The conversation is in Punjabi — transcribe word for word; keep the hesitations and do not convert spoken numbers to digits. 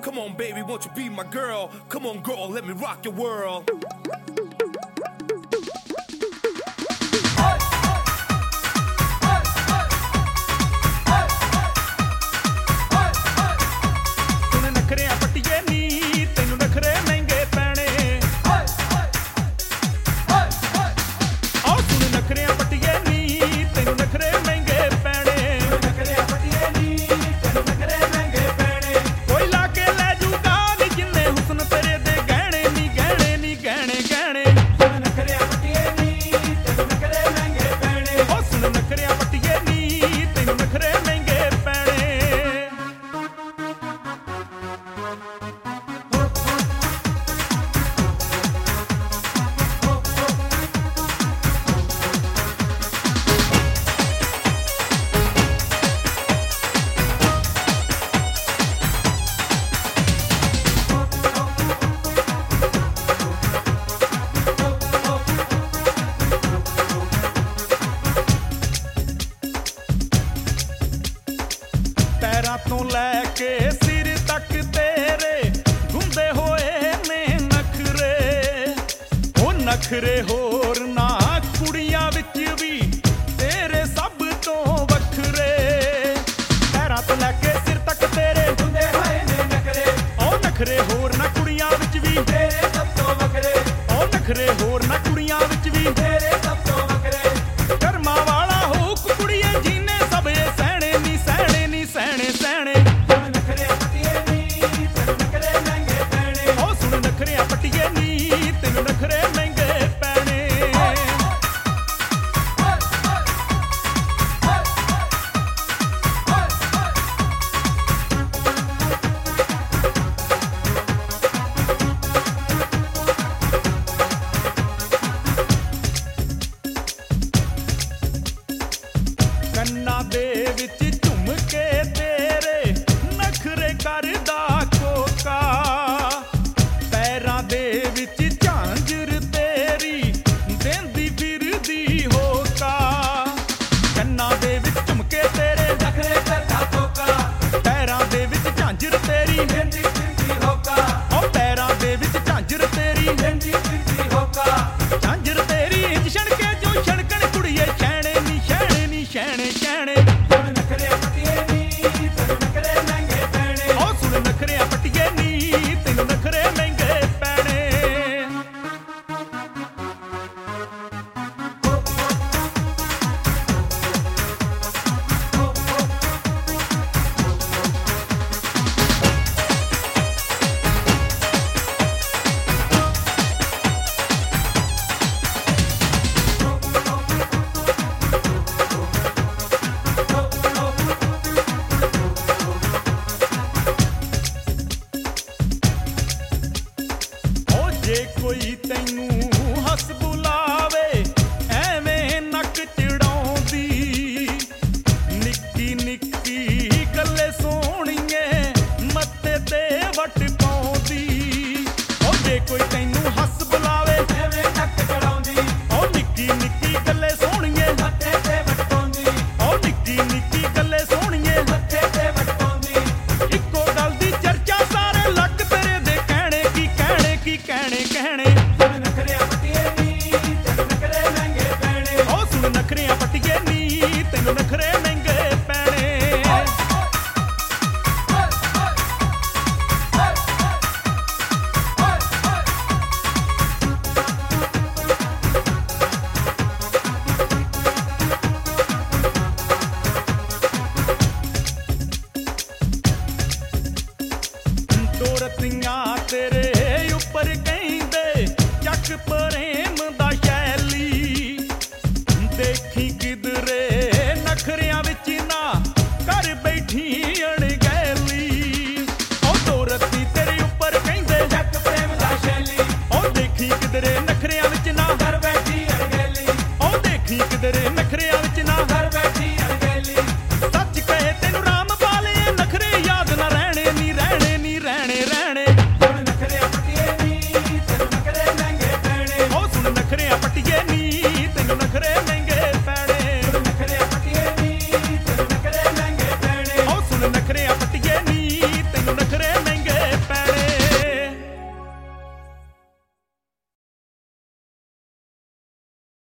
Come on, baby, won't you be my girl? Come on, girl, let me rock your world. ਤੋਂ ਲੈ ਕੇ ਸਿਰ ਤੱਕ ਤੇਰੇ ਗੁੰਦੇ ਹੋਏ ਨੇ ਨਖਰੇ ਉਹ ਨਖਰੇ ਹੋਰ ਨਾ ਕੁੜੀਆਂ ਵਿੱਚ ਵੀ ਤੇਰੇ ਸਭ ਤੋਂ ਵੱਖਰੇ ਪੈਰਾਂ ਤੋਂ ਲੈ ਕੇ ਸਿਰ ਤੱਕ ਤੇਰੇ ਗੁੰਦੇ ਹੋਏ ਨੇ ਨਖਰੇ ਉਹ ਨਖਰੇ ਹੋਰ ਨਾ ਕੁੜੀਆਂ ਵਿੱਚ ਵੀ ਤੇਰੇ ਸਭ ਤੋਂ ਵੱਖਰੇ ਉਹ ਨਖਰੇ ਹੋਰ ਨਾ ਕੁੜੀਆਂ ਵਿੱਚ ਵੀ ਤੇਰੇ ਸਭ ਤੋਂ ਵੱਖਰੇ ਕਰਮਾਂ ਵਾਲਾ ਹੋ ਕੁੜੀਏ ਜੀਨੇ ਸਭ ਇਹ ਸਹਿਣੇ ਨੀ ਸਹਿਣੇ ਨੀ ਸਹਿਣੇ ਸਹਿਣੇ ਪੱਟੀਏ ਨੀ ਤੈਨੂੰ ਨਖਰੇ ਮਹਿੰਗੇ ਪੈਣੇ ਕੰਨਾਂ ਦੇ ਵਿੱਚ ਝੁਮਕੇ ਤੇਰੇ ਨਖਰੇ ਕਰਦਾ ਕੋਕਾ ਦੇ ਵਿੱਚ ਝਾਂਜਰ ਤੇਰੀ ਦੇਂਦੀ ਫਿਰਦੀ ਹੋਕਾ ਕੰਨਾਂ ਦੇ ਵਿੱਚ ਝੁਮਕੇ ਤੇਰੇ ਨਖਰੇ ਕਰਦਾ ਕੋਕਾ ਪੈਰਾਂ ਦੇ ਵਿੱਚ ਝਾਂਜਰ ਤੇਰੀ ਦੇਂਦੀ ਫਿਰਦੀ ਹੋਕਾ ਉਹ ਪੈਰਾਂ ਦੇ ਵਿੱਚ ਝਾਂਜਰ ਤੇਰੀ ਦੇਂਦੀ ਫਿਰਦੀ ਹੋਕਾ ਝਾਂਜਰ ਤੇਰੀ ਇੰਜ ਛਣਕੇ ਜੋ ਛਣਕਣ ਕੁੜੀਏ ਛੈਣੇ ਨੀ ਛੈਣੇ ਨੀ ਛੈਣੇ ਛੈਣੇ ਸੁਣ ਨਖਰੇ ਪੱਟੀਏ ਨੀ ਤੈਨੂੰ ਨਖਰੇ ਮਹਿੰਗੇ ਪੈਣੇ ਉਹ ਸੁਣ ਨਖਰੇ ਪੱਟੀਏ ਨੀ ਤੈਨੂੰ ਨਖਰੇ ਮਹਿੰਗੇ ਜੇ ਕੋਈ ਤੈਨੂੰ ਹੱਸ ਬੁਲਾਵੇ ਐਵੇਂ ਨੱਕ ਚੜਾਉਂਦੀ ਨਿੱਕੀ ਨਿੱਕੀ ਗੱਲੇ ਸੋਹਣੀਏ ਮੱਥੇ ਤੇ ਵੱਟ ਪਾਉਂਦੀ ਉਹ ਜੇ ਕੋਈ ਤੈਨੂੰ ਹੱਸ ਬੁਲਾਵੇ ਐਵੇਂ ਨੱਕ ਚੜਾਉਂਦੀ ਉਹ ਨਿੱਕੀ ਨਿੱਕੀ ਗੱਲੇ ਸੋਹਣੀਏ ਮੱਥੇ ਤੇ ਵੱਟ ਪਾਉਂਦੀ ਉਹ ਨਿੱਕੀ ਨਿੱਕੀ ਗੱਲੇ ਸੋਹਣੀਏ ਮੱਥੇ ਤੇ ਵੱਟ ਪਾਉਂਦੀ ਇੱਕੋ ਗੱਲ ਦੀ ਚਰਚਾ ਸਾਰੇ ਲੱਗ ਤੇਰੇ ਦੇ ਕਹਿਣੇ ਕੀ ਕਹਿਣੇ ਕੀ ਕਹਿਣੇ ਕਹਿਣੇ ਸੁਣ ਨਖਰਿਆਂ ਪੱਟੀਏ ਨੀ ਤੈਨੂੰ ਨਖਰੇ ਮਹਿੰਗੇ ਪੈਣੇ ਉਹ ਸੁਣ ਨਖਰਿਆਂ ਪੱਟੀਏ ਨੀ ਤੈਨੂੰ ਨਖਰੇ ਮਹਿੰਗੇ ਪੈਣੇ ਦੋ ਰਤੀਆਂ ਤੇਰੇ ਉੱਪਰ ਕਹਿੰਦੇ ਚੱਕ ਪਰੇ